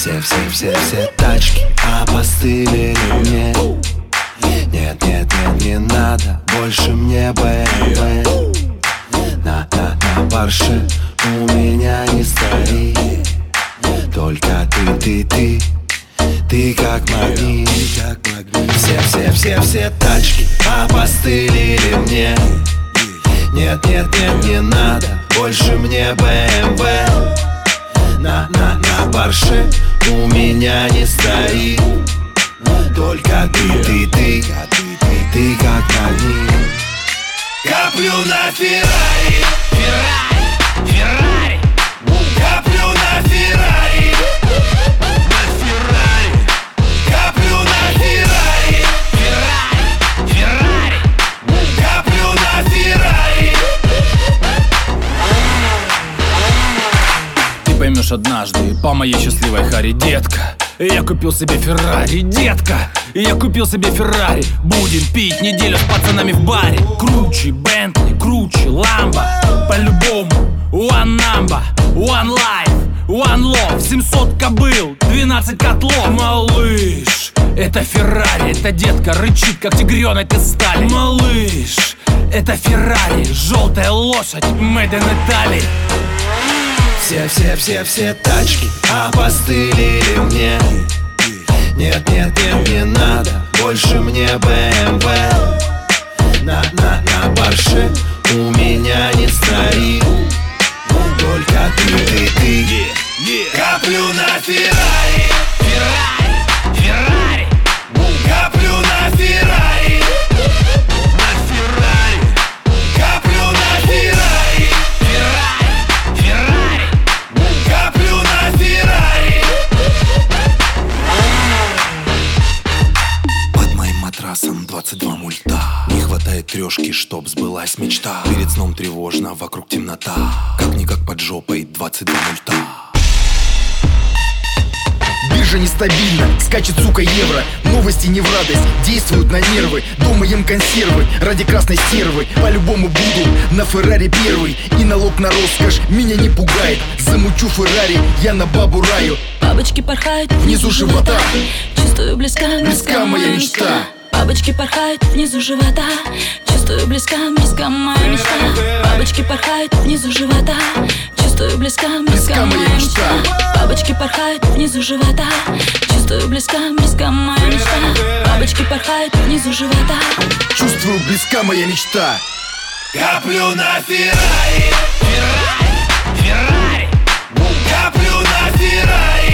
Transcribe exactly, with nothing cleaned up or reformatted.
Все-все-все-все тачки опостылили мне. Нет, нет, нет, не надо больше мне бэ эм вэ. На, на, на Порше у меня не стоит. Только ты, ты, ты, ты как магнит. Все-все-все-все тачки опостылили мне. Нет, нет, нет, не надо больше мне бэ эм вэ. На, на, на Порше у меня не стоит. Только ты, ты, ты, ты как магнит. Коплю на Феррари, Феррари, Феррари. Коплю на Феррари, на Феррари. Коплю на Феррари, Феррари, Феррари. Коплю на Феррари. Ты поймешь однажды по моей счастливой харе, детка. Я купил себе Феррари, детка. Я купил себе Феррари. Будем пить неделю с пацанами в баре. Круче Бентли, круче Ламбо. По-любому one number, one life, one love. семьсот кобыл, двенадцать котлов. Малыш, это Феррари, это детка рычит, как тигренок из стали. Малыш, это Феррари, желтая лошадь, made in Italy. Все-все-все-все тачки опостылили мне. Нет, нет, нет, не надо больше мне бэ эм вэ. На, на, на Порше у меня не стоит. Только ты, ты, ты. Коплю на Феррари, Феррари, Феррари. Коплю на Феррари, на Феррари. Коплю на Феррари, Феррари, Феррари. Коплю на Феррари. Под моим матрасом двадцать два мульта. Не хватает трешки, чтоб сбылась мечта. Перед сном тревожно, вокруг темнота. Как-никак под жопой двадцать два мульта. Биржа нестабильна, скачет, сука, евро. Новости не в радость, действуют на нервы. Дома ем консервы, ради красной стервы. По-любому буду на Феррари первый. И налог на роскошь меня не пугает. Замучу Феррари, я на бабу раю. Бабочки порхают внизу живота. Чувствую близка, близка моя мечта. Бабочки порхают внизу живота. Чувствую близка, близка моя мечта. Бабочки порхают внизу живота. Чувствую близка, близка моя мечта. Бабочки порхают внизу живота. Чувствую близка, близка моя мечта. Бабочки порхают внизу живота. Чувствую близка моя мечта. Коплю на Феррари, Феррари, Феррари. Коплю на Феррари.